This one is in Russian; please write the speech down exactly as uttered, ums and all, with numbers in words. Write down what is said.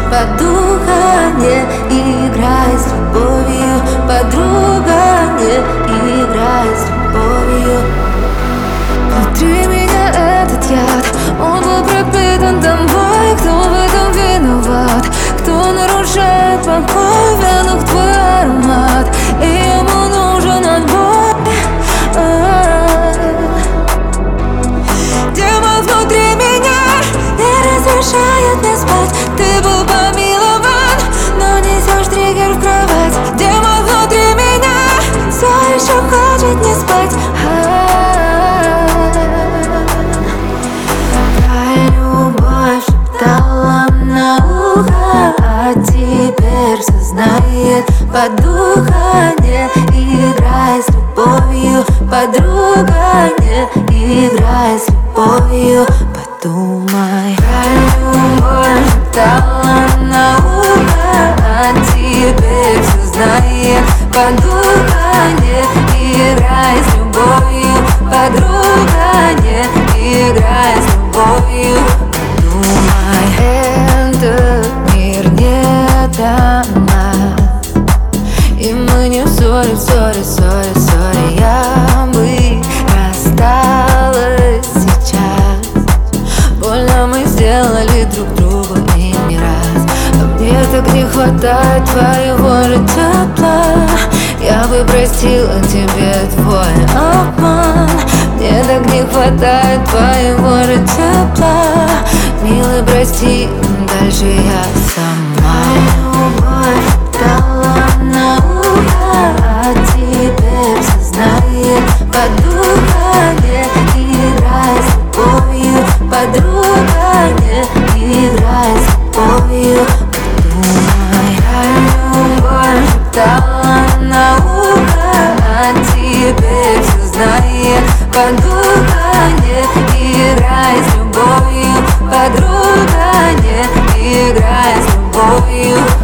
подруга, не играй с любовью. Подруга, не играй с любовью. Внутри меня этот яд, он был пропитан тобой. Кто в этом виноват? Кто нарушает покой? В венах твой аромат, и ему нужен отбой. Демон внутри меня не разрешает мне спать. Ты был помилован, но несешь триггер в кровать. Демон внутри меня все еще хочет не спать. Любовь шептала на ухо, а теперь все знает. Подруга, не играй с любовью. Подруга, не играй с любовью. Подумай. Любовь шептала на ухо, а теперь все знает. Подруга, не играй с любовью. Подруга, не играй с любовью. Подумай. Этот мир не до нас, и мы не в ссоре, в ссоре, ссоре, ссоре. Я бы рассталась сейчас. Больно мы сделали друг другу и не раз. А мне так не хватает твоего же тепла. Я бы простила тебе твой обман. Мне так не хватает твоего же тепла. Милый, прости, дальше я сама. Любовь шептала на ухо, а теперь все знает. Подруга, не играй с любовью. Подруга, не играй с любовью. Подумай. Любовь шептала на ухо, а теперь все знает. Подруга, не играй с любовью. Подруга, не играй с любовью.